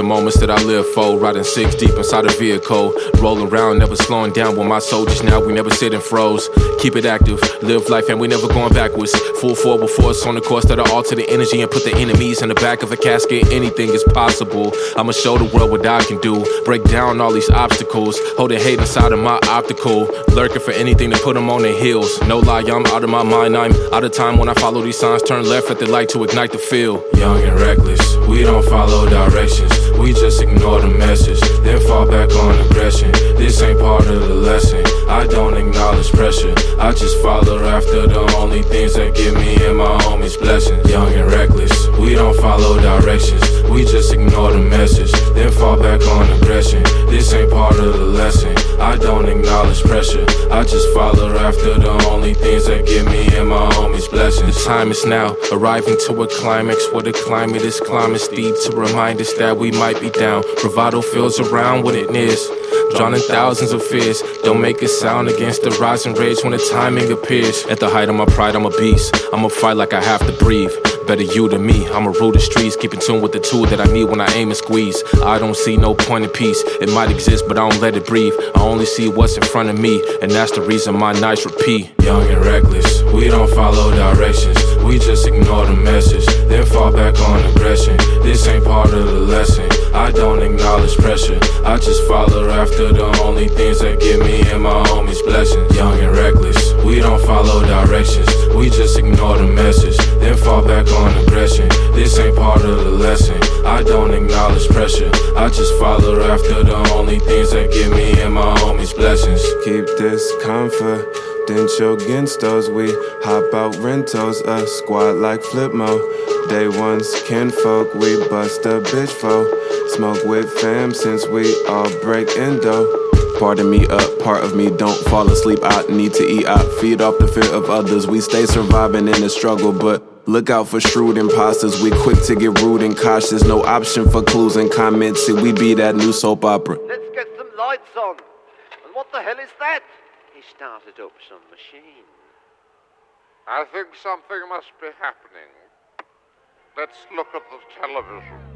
moments that I live for. Riding 6 deep inside a vehicle, rolling around, never slowing down with my soldiers. Now we never sit and froze. Keep it active, live life, and we never going backwards. Full forward force on the course that'll alter the energy and put the enemies in the back of a casket. Anything is possible. I'ma show the world what I can do. Break down all these obstacles, holding hate inside of my optical, lurking for anything to put them on their heels. No lie, I'm out of my mind, I'm out of time when I follow these signs. Turn left at the light to ignite the field. Young and reckless, we don't follow directions, we just ignore the message, then fall back on aggression. This ain't part of the lesson, I don't acknowledge pressure, I just follow after the only things that give me and my homies blessings. Young and reckless, we don't follow directions, we just ignore the message, then fall back on aggression. This ain't part of the lesson, I don't acknowledge pressure, I just follow after the only things that give me and my homies blessings. The time is now, arriving to a climax where the climate is climbing steep to remind us that we might be down. Bravado feels around when it nears, drowning thousands of fears. Don't make a sound against the rising rage when the timing appears. At the height of my pride, I'm a beast, I'ma fight like I have to breathe. Better you than me, I'ma rule the streets, keep in tune with the tool that I need when I aim and squeeze. I don't see no point in peace, it might exist but I don't let it breathe. I only see what's in front of me, and that's the reason my nights repeat. Young and reckless, we don't follow directions, we just ignore the message, then fall back on aggression. This ain't part of the lesson, I don't acknowledge pressure, I just follow after the only things that give me and my homies blessings. Young and reckless, we don't follow directions, we just ignore the message, then fall back on aggression. This ain't part of the lesson, I don't acknowledge pressure, I just follow after the only things that give me and my homies blessings. Keep this confidential against those. We hop out rentals, a squad like Flipmo. Day ones kinfolk, we bust a bitch for. Smoke with fam since we all break endo. Pardon me, part of me don't fall asleep. I need to eat, I feed off the fear of others. We stay surviving in the struggle, but look out for shrewd imposters. We quick to get rude and cautious. No option for clues and comments. See, we be that new soap opera. Let's get some lights on. And what the hell is that? He started up some machine. I think something must be happening. Let's look at the television.